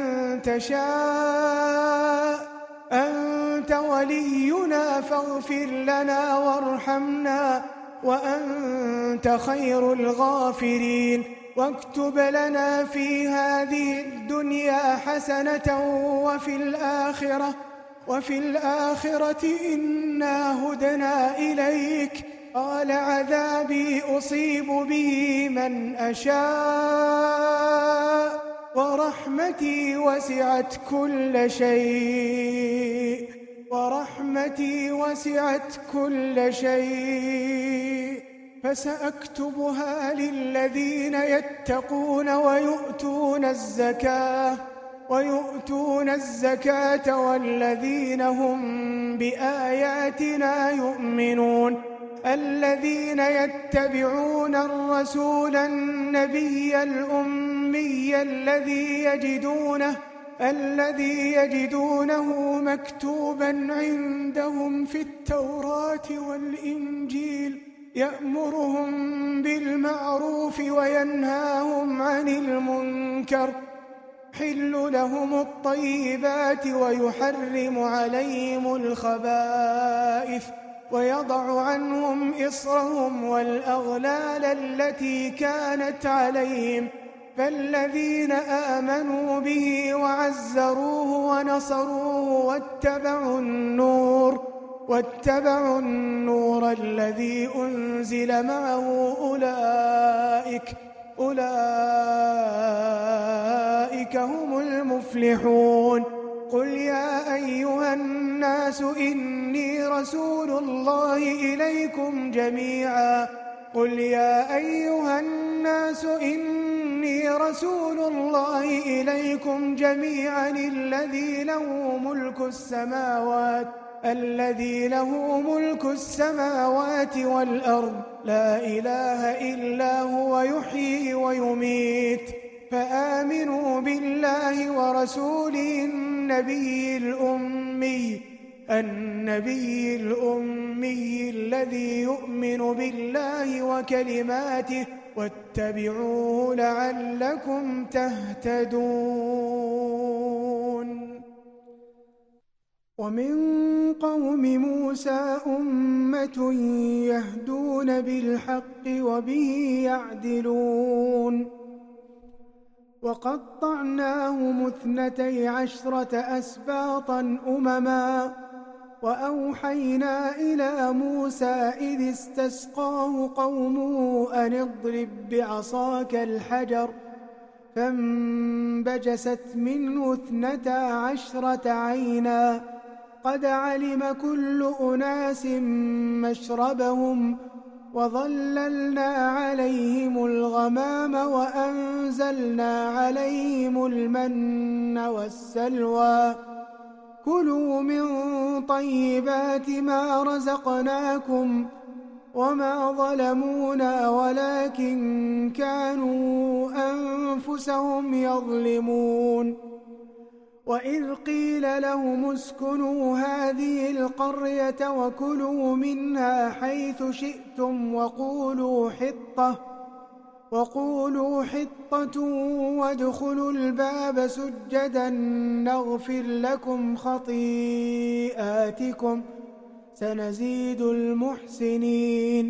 تشاء أنت ولينا فاغفر لنا وارحمنا وأنت خير الغافرين. واكتب لنا في هذه الدنيا حسنة وفي الآخرة, وفي الآخرة إنا هدنا إليك. قال عذابي أصيب به من أشاء ورحمتي وسعت كل شيء, ورحمتي وسعت كل شيء فسأكتبها للذين يتقون ويؤتون الزكاة, ويؤتون الزكاة والذين هم بآياتنا يؤمنون. الذين يتبعون الرسول النبي الأمي الذي يجدونه, الذي يجدونه مكتوبا عندهم في التوراة والإنجيل يأمرهم بالمعروف وينهاهم عن المنكر, يحل لهم الطيبات ويحرم عليهم الخبائث ويضع عنهم إصرهم والأغلال التي كانت عليهم. فالذين آمنوا به وعزروه ونصروه واتبعوا النور, واتبعوا النور الذي أنزل معه أولئك, أولئك هم المفلحون. قل يا أيها الناس إني رسول الله إليكم جميعا, قل يا أيها الناس إني رسول الله إليكم جميعا الذي له ملك السماوات, الذي له ملك السماوات والأرض لا إله إلا هو يحيي ويميت. فآمنوا بالله ورسوله النبي الأمي, النبي الأمي الذي يؤمن بالله وكلماته واتبعوه لعلكم تهتدون. ومن قوم موسى أمة يهدون بالحق وبه يعدلون وقطعناهم اثنتي عشرة أسباطا أمما وأوحينا إلى موسى إذ استسقاه قومه أن اضرب بعصاك الحجر فانبجست منه اثنتا عشرة عينا قد علم كل أناس مشربهم وظللنا عليهم الغمام وأنزلنا عليهم المن والسلوى كلوا من طيبات ما رزقناكم وما ظلمونا ولكن كانوا أنفسهم يظلمون وإذ قيل لهم اسكنوا هذه القرية وكلوا منها حيث شئتم وقولوا حطة وقولوا حطة وادخلوا الباب سجدا نغفر لكم خطيئاتكم سنزيد المحسنين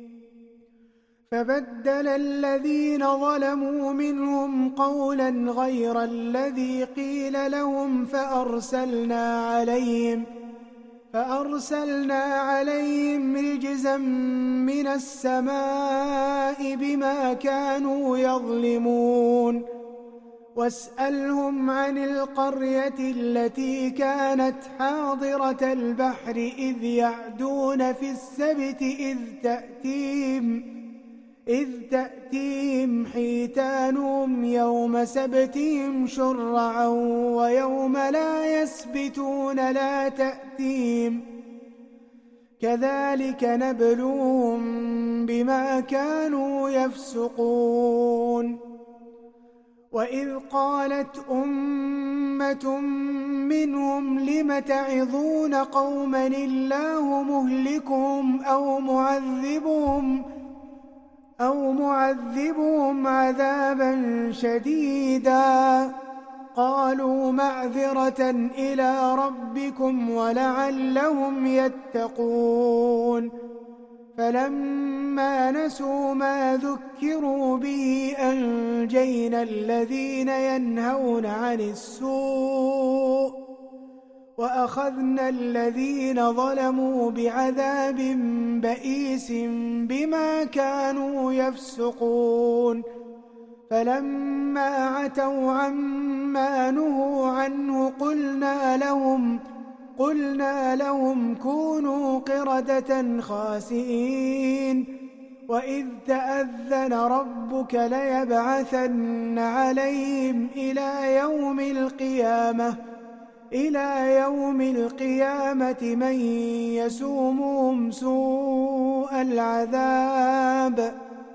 فبدل الذين ظلموا منهم قولا غير الذي قيل لهم فأرسلنا عليهم فأرسلنا عليهم رجزا من السماء بما كانوا يظلمون واسألهم عن القرية التي كانت حاضرة البحر إذ يعدون في السبت إذ تأتيهم إذ تأتيهم حيتانهم يوم سبتهم شرعا ويوم لا يسبتون لا تأتيهم كذلك نبلوهم بما كانوا يفسقون وإذ قالت أمة منهم لم تعظون قوما الله مهلكهم أو معذبهم أو معذبهم عذابا شديدا قالوا معذرة إلى ربكم ولعلهم يتقون فلما نسوا ما ذكروا به أنجينا الذين ينهون عن السوء وأخذنا الذين ظلموا بعذاب بئيس بما كانوا يفسقون فلما عتوا عما نهوا عنه قلنا لهم قلنا لهم كونوا قردة خاسئين وإذ تأذن ربك ليبعثن عليهم إلى يوم القيامة إلى يوم القيامة من يسومهم سوء العذاب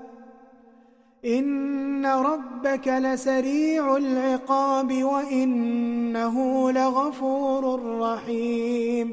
إن ربك لسريع العقاب وإنه لغفور رحيم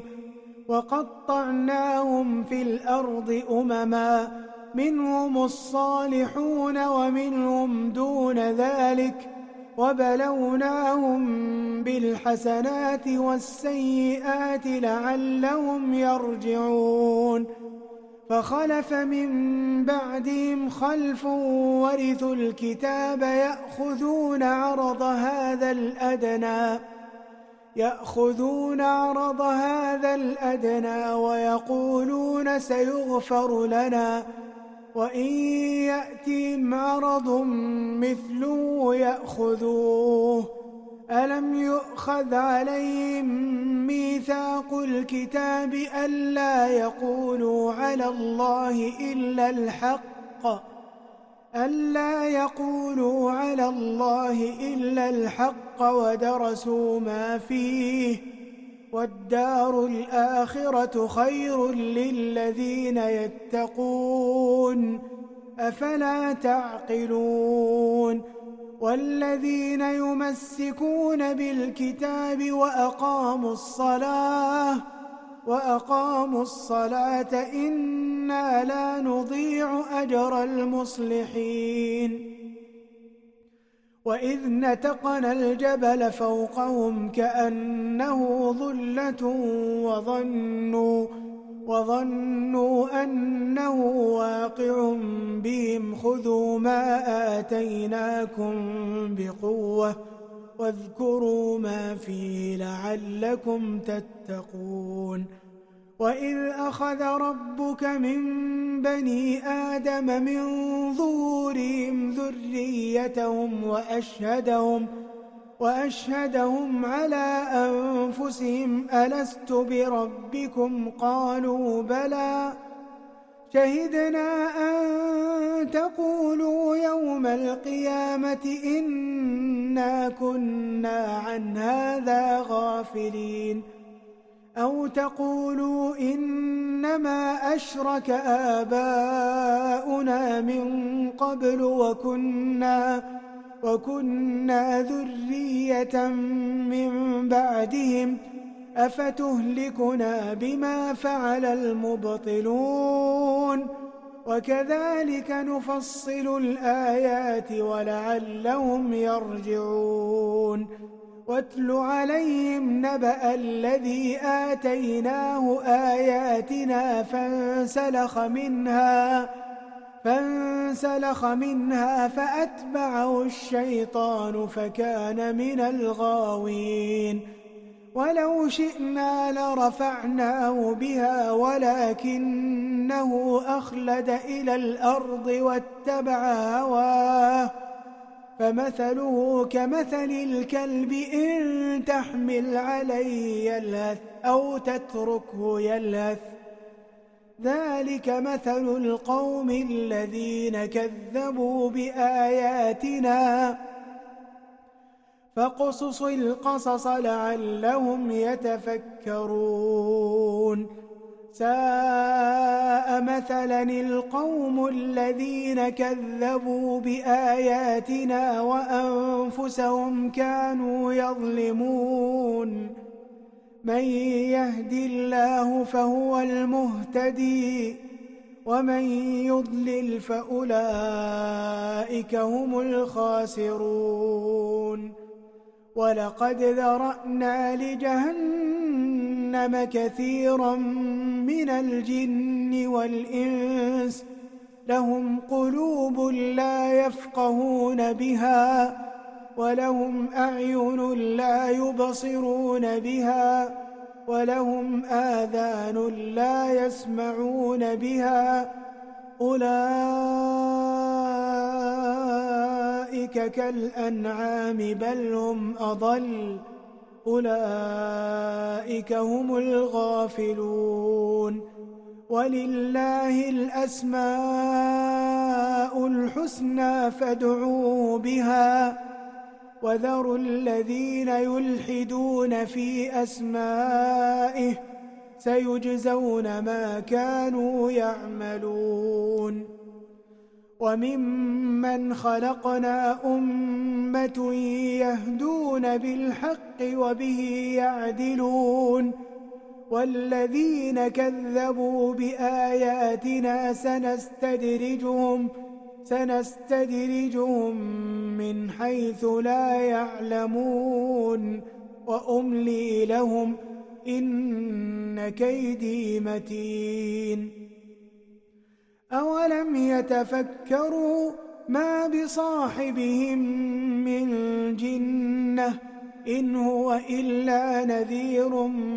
وقطعناهم في الأرض أمما منهم الصالحون ومنهم دون ذلك وبلوناهم بالحسنات والسيئات لعلهم يرجعون فخلف من بعدهم خلف ورثوا الكتاب يأخذون عرض هذا الأدنى يأخذون عرض هذا الأدنى ويقولون سيغفر لنا وإن يأتهم عرض مثله يأخذوه ألم يؤخذ عليهم ميثاق الكتاب ألا يقولوا على الله إلا الحق ألا يقولوا على الله إلا الحق ودرسوا ما فيه والدار الآخرة خير للذين يتقون أفلا تعقلون والذين يمسكون بالكتاب وأقاموا الصلاة وأقاموا الصلاة إنا لا نضيع أجر المصلحين وإذ نتقنا الجبل فوقهم كأنه ظلة وظنوا, وظنوا أنه واقع بهم خذوا ما آتيناكم بقوة واذكروا ما فيه لعلكم تتقون. وإذ أخذ ربك من بني آدم من ظهورهم ذريتهم وأشهدهم, وأشهدهم على أنفسهم ألست بربكم قالوا بلى شهدنا أن تقولوا يوم القيامة إنا كنا عن هذا غافلين أو تقولوا إنما أشرك آباؤنا من قبل وكنا, وكنا ذرية من بعدهم أفتهلكنا بما فعل المبطلون وكذلك نفصل الآيات ولعلهم يرجعون. واتل عليهم نبأ الذي آتيناه آياتنا فانسلخ منها فانسلخ منها فأتبعه الشيطان فكان من الغاوين. ولو شئنا لرفعناه بها ولكنه أخلد إلى الأرض واتبع هواه فمثله كمثل الكلب إن تحمل عليه يلهث أو تتركه يلهث ذلك مثل القوم الذين كذبوا بآياتنا فاقصص القصص لعلهم يتفكرون. ساء مثلا القوم الذين كذبوا بآياتنا وأنفسهم كانوا يظلمون. من يهد الله فهو المهتدي ومن يضلل فأولئك هم الخاسرون. ولقد ذرأنا لجهنم كثيرا من الجن والإنس لهم قلوب لا يفقهون بها ولهم أعين لا يبصرون بها ولهم آذان لا يسمعون بها أولئك كالأنعام بل هم أضل أولئك هم الغافلون. ولله الأسماء الحسنى فادعوه بها وذروا الذين يلحدون في أسمائه سيجزون ما كانوا يعملون. وممن خلقنا أمة يهدون بالحق وبه يعدلون والذين كذبوا بآياتنا سنستدرجهم سنستدرجهم من حيث لا يعلمون وأملي لهم إن كيدي متين. أولم يتفكروا ما بصاحبهم من جنة إن هو إلا نذير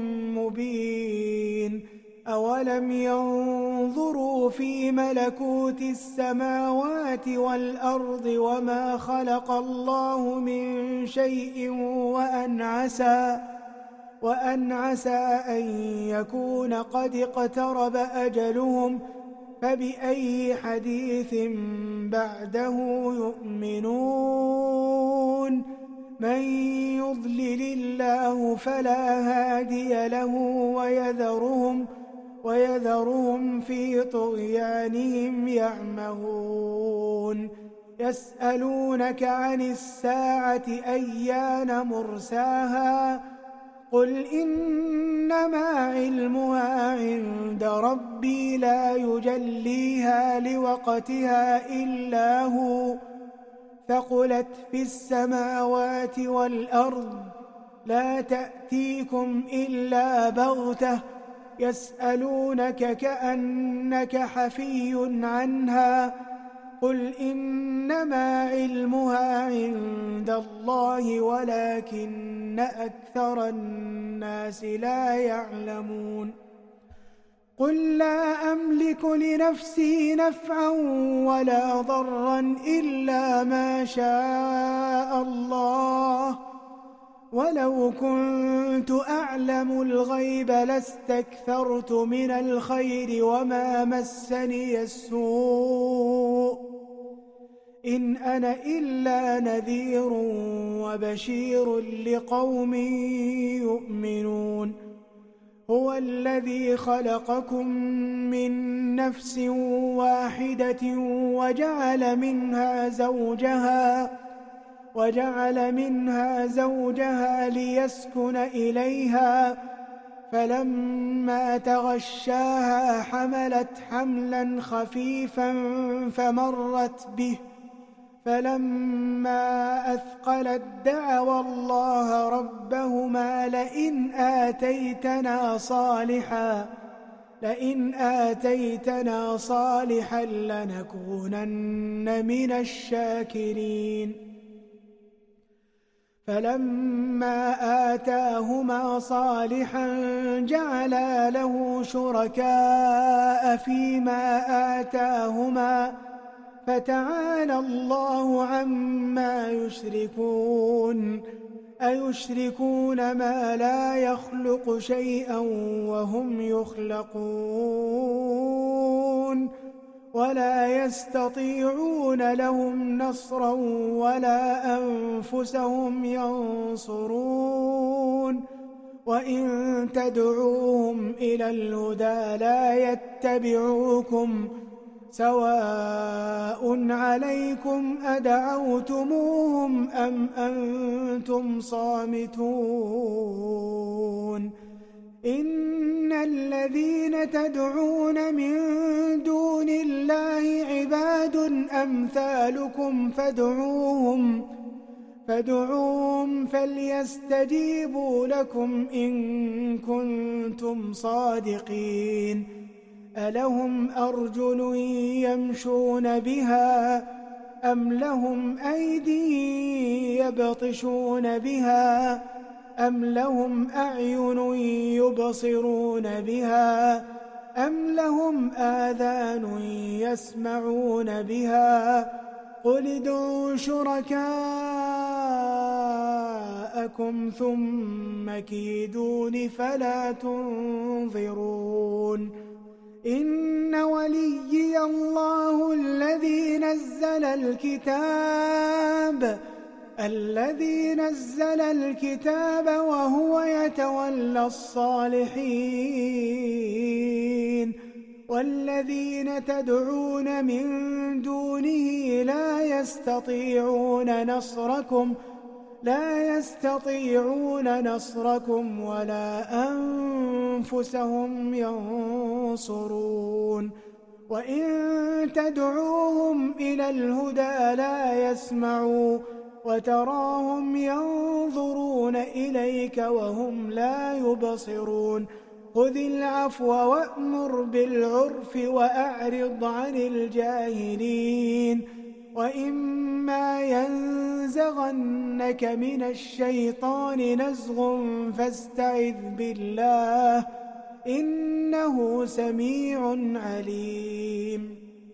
مبين. أولم ينظروا في ملكوت السماوات والأرض وما خلق الله من شيء وأن عسى, وأن عسى أن يكون قد اقترب أجلهم فبأي حديث بعده يؤمنون. من يضلل الله فلا هادي له ويذرهم ويذرهم في طغيانهم يعمهون. يسألونك عن الساعة أيان مرساها قل إنما علمها عند ربي لا يجليها لوقتها إلا هو ثقلت في السماوات والأرض لا تأتيكم إلا بغتة يسألونك كأنك حفي عنها قل إنما علمها عند الله ولكن أكثر الناس لا يعلمون قل لا أملك لنفسي نفعا ولا ضرا إلا ما شاء الله ولو كنت أعلم الغيب لاستكثرت من الخير وما مسني السوء إن أنا إلا نذير وبشير لقوم يؤمنون هو الذي خلقكم من نفس واحدة وجعل منها زوجها وجعل منها زوجها ليسكن إليها فلما تغشاها حملت حملا خفيفا فمرت به فلما أثقلت دعوا الله ربهما لئن آتيتنا صالحا لئن آتيتنا صالحا لنكونن من الشاكرين فلما آتاهما صالحا جعلا له شركاء فيما آتاهما فتعالى الله عما يشركون أيشركون ما لا يخلق شيئا وهم يخلقون ولا يستطيعون لهم نصرا ولا أنفسهم ينصرون وإن تدعوهم إلى الهدى لا يتبعوكم سواء عليكم أدعوتموهم أم أنتم صامتون إن الذين تدعون من دون الله عباد أمثالكم فادعوهم فادعوهم فليستجيبوا لكم إن كنتم صادقين ألهم أرجل يمشون بها أم لهم أيدي يبطشون بها أم لهم أعين يبصرون بها أم لهم آذان يسمعون بها قل ادعوا شركاءكم ثم كيدون فلا تنظرون إن وليي الله الذي نزل الكتاب الذي نزل الكتاب وهو يتولى الصالحين والذين تدعون من دونه لا يستطيعون نصركم لا يستطيعون نصركم ولا أنفسهم ينصرون وإن تدعوهم إلى الهدى لا يسمعوا وتراهم ينظرون إليك وهم لا يبصرون خذ العفو وأمر بالعرف وأعرض عن الجاهلين وإما ينزغنك من الشيطان نزغ فاستعذ بالله إنه سميع عليم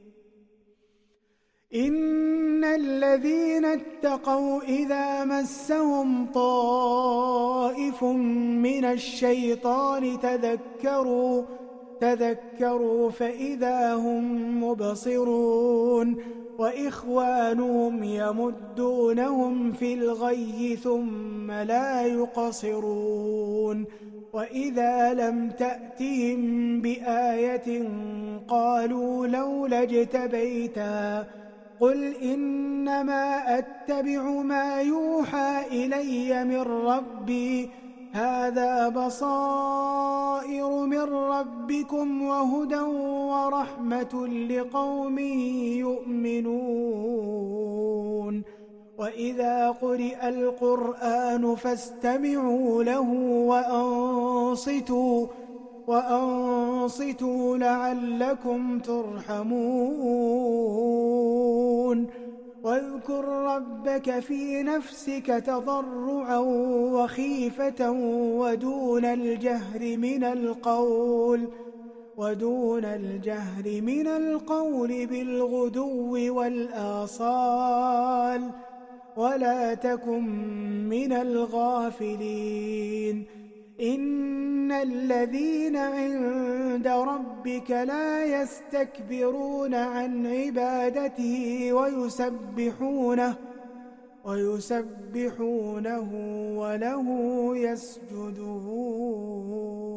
إن الذين اتقوا إذا مسهم طائف من الشيطان تذكروا تذكروا فإذا هم مبصرون وإخوانهم يمدونهم في الغي ثم لا يقصرون وإذا لم تأتهم بآية قالوا لولا اجتبيتها قل إنما أتبع ما يوحى إلي من ربي هذا بصائر من ربكم وهدى ورحمة لقوم يؤمنون وإذا قرئ القرآن فاستمعوا له وأنصتوا وأنصتوا لعلكم ترحمون واذكر ربك في نفسك تضرعا وخيفة ودون الجهر من القول ودون الجهر من القول بالغدو والآصال ولا تكن من الغافلين إن الذين عند ربك لا يستكبرون عن عبادته ويسبحونه ويسبحونه وله يسجدون.